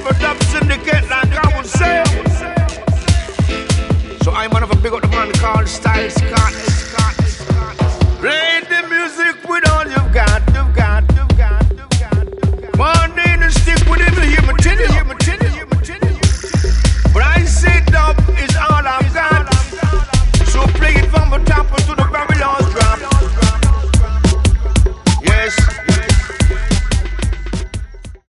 for Dub Syndicate, like I would say. So I'm one of a big up the man called Style Scott. Play